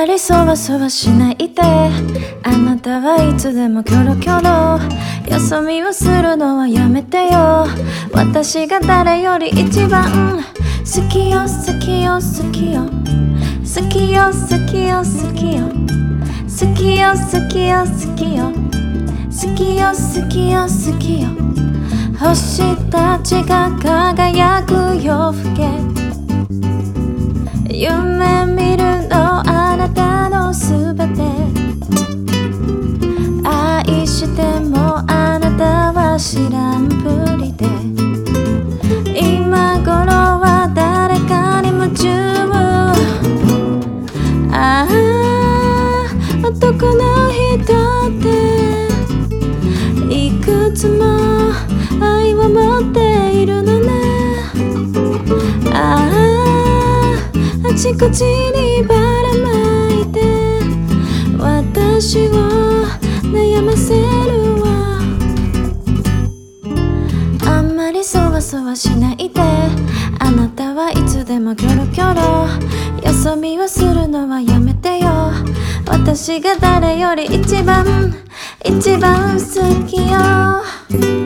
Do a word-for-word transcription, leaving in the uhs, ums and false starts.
まりそわそわしないで、あなたはいつでもキョロキョロ。よそ見をするのはやめてよ。私が誰より一番好きよ好きよ好きよ好きよ好きよ好きよ好きよ好きよ好きよ好きよ好きよ好きよ。星たちが輝く夜更け、夢見るのあなたのすべて。愛してもあなたは知らんぷりで、今頃は誰かに夢中。ああ、男の人っていくつも愛を持っているのね。ああ、あちこちにばらまいて私を悩ませるわ。あんまりそわそわしないで、あなたはいつでもキョロキョロ。よそ見をするのはやめてよ。私が誰より一番一番好きよ。